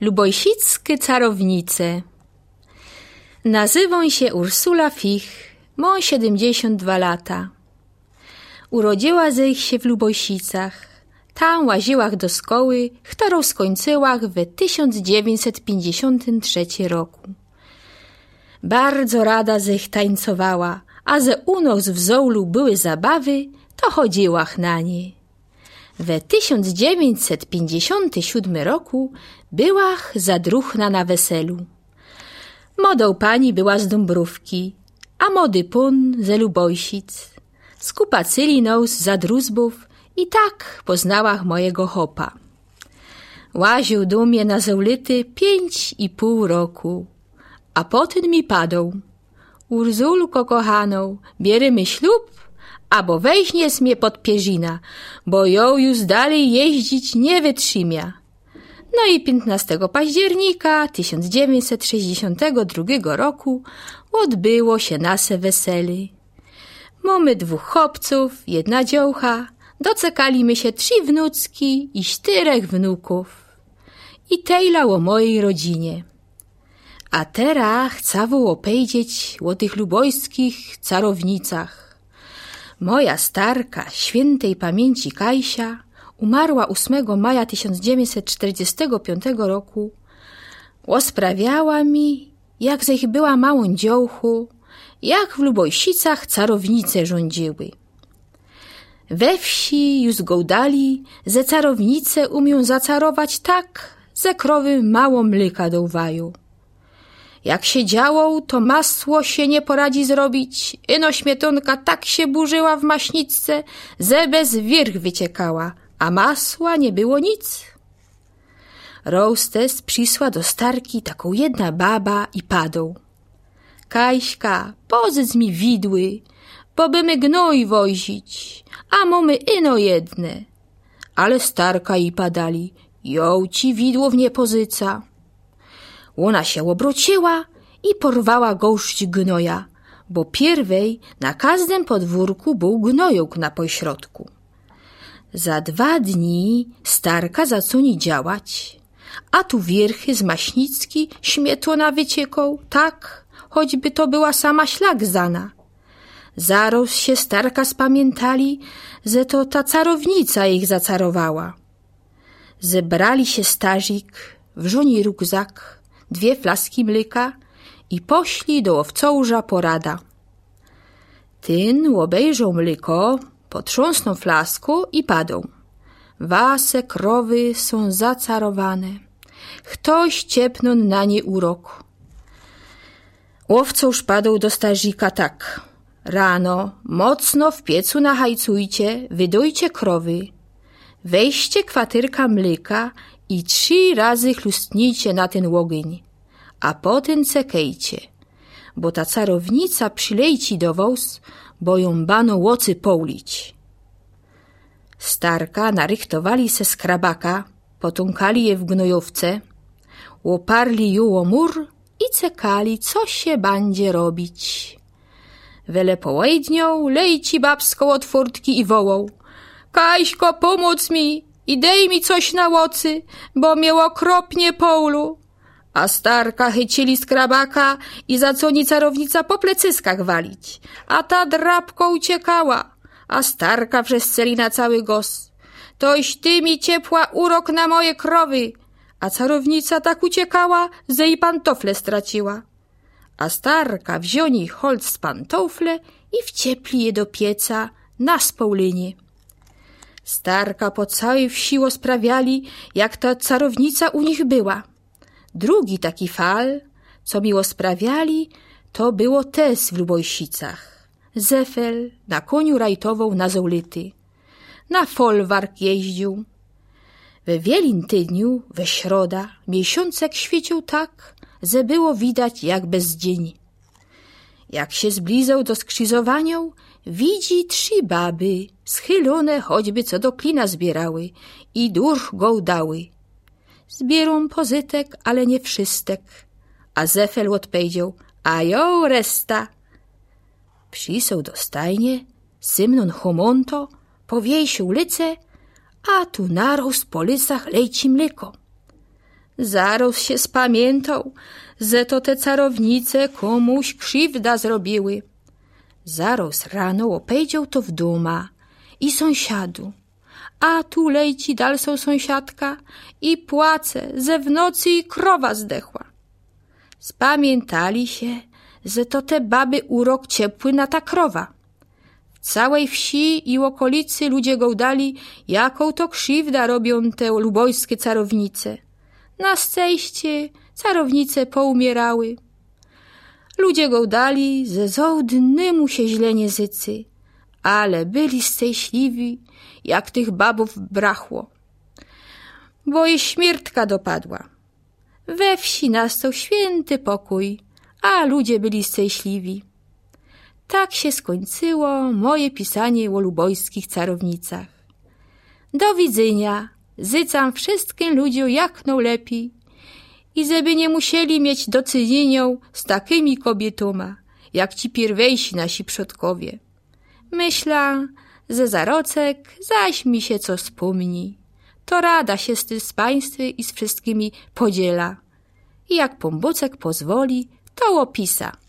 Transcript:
Lubojsickie carownice. Nazywam się Ursula Fich, mam 72 lata. Urodziła ze ich się w Lubojsicach. Tam łaziłach do szkoły, którą skończyłach w 1953 roku. Bardzo rada ze ich tańcowała, a ze u nas w Zoulu były zabawy, to chodziłach na nie. W 1957 roku byłach zadruchna na weselu. Modą pani była z Dąbrówki, a młody pun ze Lubojsic. Skupacyli nos za druzbów i tak poznałach mojego chopa. Łaził do mnie na Zoulity 5,5 roku, a potem mi padł. Urzulko kochaną, bierzemy ślub, abo weźmiesz mnie pod pierzina, bo ją już dalej jeździć nie wytrzymia. No i 15 października 1962 roku odbyło się nasze wesele. Mamy 2 chłopców, 1 dziołcha, docekaliśmy się 3 wnuczki i 4 wnuków. I tejla o mojej rodzinie. A teraz chcę opowiedzieć o tych lubojskich carownicach. Moja starka, świętej pamięci Kajsia, umarła 8 maja 1945 roku. Osprawiała mi, jak ze ich była małą dziołchu, jak w Lubojsicach carownice rządziły. We wsi już gołdali, że carownice umią zacarować tak, że krowy mało mleka dołwają. Jak się działo, to masło się nie poradzi zrobić, ino śmietonka tak się burzyła w maśniczce, że bez wierch wyciekała, a masła nie było nic. Roustes przysła do starki taką 1 baba i padł. Kajśka, pozyc mi widły, bo bymy gnój wozić, a mamy ino jedne. Ale starka i padali, ją ci widło w nie pozyca. Ona się obróciła i porwała gołść gnoja, bo pierwej na każdym podwórku był gnojok na pośrodku. Za 2 dni starka zaczęła działać, a tu wierchy z maśnicki śmietona wyciekał, tak, choćby to była sama szlak zana. Zaraz się starka spamiętali, że to ta carownica ich zacarowała. Zebrali się starzyk, wzięli rukzak, 2 flaski mleka i poszli do owcołża porada. Ten obejrzał mleko, potrząsnął flasku i padł. Wasze krowy są zacarowane. Ktoś ciepnął na nie urok. Łowcoż padł do starzika tak. Rano mocno w piecu nahajcujcie, wydujcie krowy. Weźcie kwatyrka mleka i 3 razy chlustnijcie na ten ogień, a potem cekejcie, bo ta carownica przyleci do was, bo ją bano łocy poulić. Starka narychtowali se skrabaka, potunkali je w gnojówce, łoparli ją o mur i cekali, co się będzie robić. Wele połednią lejci babską od furtki i wołał: Kaśko, pomóc mi i dej mi coś na łocy, bo mnie okropnie poulu. A starka chycili skrabaka i zaczęli carownica po plecyskach walić, a ta drapką uciekała, a starka wrzeszczeli na cały głos: Toś ty mi ciepła urok na moje krowy, a carownica tak uciekała, że i pantofle straciła. A starka wzięli holc z pantofle i wciepli je do pieca na społynie. Starka po całej wsi sprawiali, jak ta carownica u nich była. Drugi taki fal, co mi sprawiali, to było też w Lubojsicach. Zefel na koniu rajtował na Zoulity. Na folwark jeździł. We wielin tydniu, we środa, miesiącek świecił tak, że było widać jak bez dzień. Jak się zblizał do skrzyżowanią, widzi 3 baby, schylone choćby co do klina zbierały i dusz gołdały. Zbierą pozytek, ale nie wszystek. A Zefel odpowiedział: a jo resta. Przysał do stajnie, symnon homonto, powiesił lice, a tu narost po licach lejci mleko. Zaraz się spamiętał, że to te carownice komuś krzywda zrobiły. Zaraz rano opejdział to w doma i sąsiadu. A tu lejci dalsą sąsiadka i płace, ze w nocy i krowa zdechła. Spamiętali się, że to te baby urok ciepły na ta krowa. W całej wsi i okolicy ludzie gołdali, jaką to krzywda robią te lubojskie carownice. Na szczęście carownice poumierały. Ludzie gołdali, że zołdny mu się źle nie zycy, ale byli szczęśliwi, jak tych babów brachło. Bo je śmiertka dopadła. We wsi nastał święty pokój, a ludzie byli szczęśliwi. Tak się skończyło moje pisanie o lubojskich carownicach. Do widzenia, życzam wszystkim ludziom jak najlepiej i żeby nie musieli mieć do czynienia z takimi kobietoma, jak ci pierwejsi nasi przodkowie. Myślę, że za rocek zaś mi się co wspomni. To rada się z państwem i z wszystkimi podziela. I jak Pan Bóg pozwoli, to opisa.